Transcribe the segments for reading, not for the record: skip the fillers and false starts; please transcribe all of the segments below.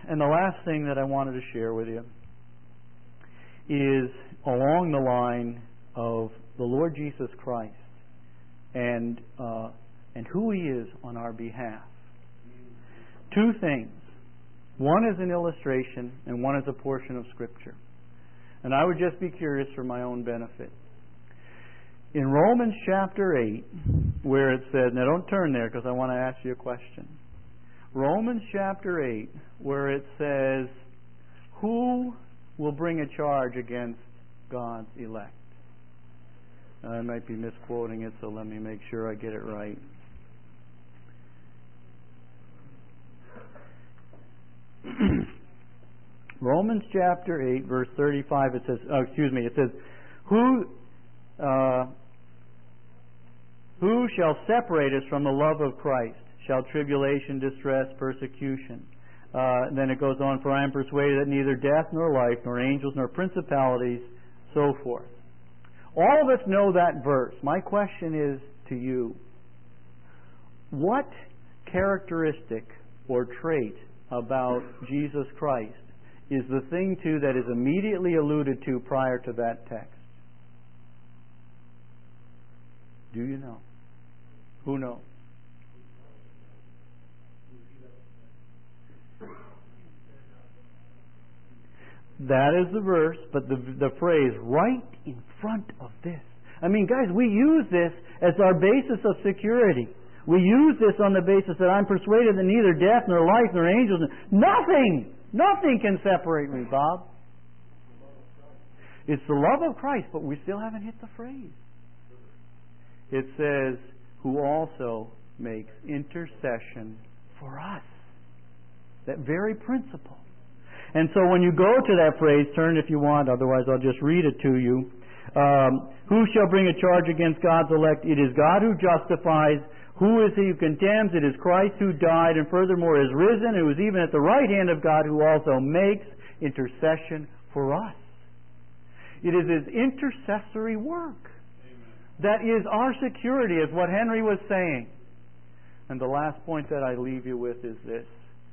And the last thing that I wanted to share with you is along the line of the Lord Jesus Christ and who He is on our behalf. Two things. One is an illustration and one is a portion of Scripture. And I would just be curious for my own benefit. In Romans chapter 8, where it says, now don't turn there because I want to ask you a question. Romans chapter 8, where it says, who will bring a charge against God's elect? I might be misquoting it, so let me make sure I get it right. Romans chapter 8, verse 35, it says, it says, who shall separate us from the love of Christ? Shall tribulation, distress, persecution? Then it goes on, for I am persuaded that neither death nor life, nor angels, nor principalities, so forth. All of us know that verse. My question is to you, what characteristic or trait about Jesus Christ is the thing too that is immediately alluded to prior to that text? Do you know? Who knows? That is the verse, but the phrase right in front of this. I mean, guys, we use this as our basis of security. We use this on the basis that I'm persuaded that neither death nor life nor angels, nothing can separate me, Bob. It's the love of Christ, but we still haven't hit the phrase. It says, who also makes intercession for us. That very principle. And so when you go to that phrase, turn if you want, otherwise I'll just read it to you. Who shall bring a charge against God's elect? It is God who justifies. Who is He who condemns? It is Christ who died and furthermore is risen, who is even at the right hand of God, who also makes intercession for us. It is His intercessory work. Amen. That is our security, is what Henry was saying. And the last point that I leave you with is this.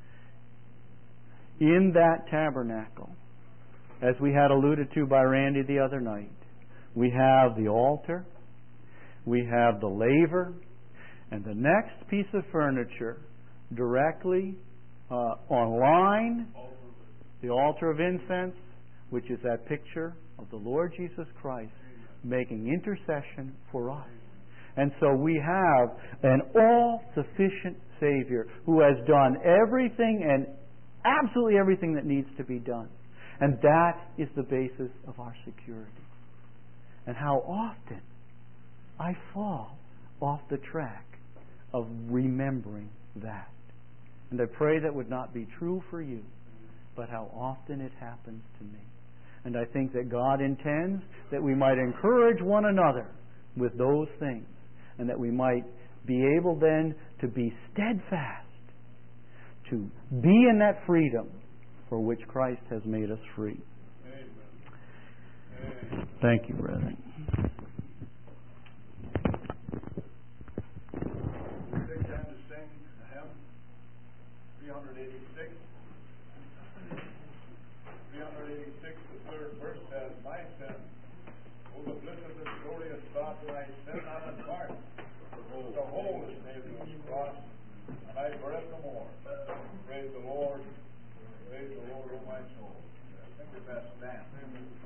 In that tabernacle, as we had alluded to by Randy the other night, we have the altar, we have the laver, and the next piece of furniture directly online, the altar of incense, which is that picture of the Lord Jesus Christ making intercession for us. And so we have an all-sufficient Savior who has done everything and absolutely everything that needs to be done. And that is the basis of our security. And how often I fall off the track of remembering that. And I pray that would not be true for you, but how often it happens to me. And I think that God intends that we might encourage one another with those things, and that we might be able then to be steadfast, to be in that freedom for which Christ has made us free. Amen. Thank you, brethren. Take time to sing hymn 386. 386, the third verse says, my sin, oh the blessed and glorious thought that I sin not in part, but the whole is nailed to the cross, and I forevermore. Praise the Lord, oh my soul. I think we best stand.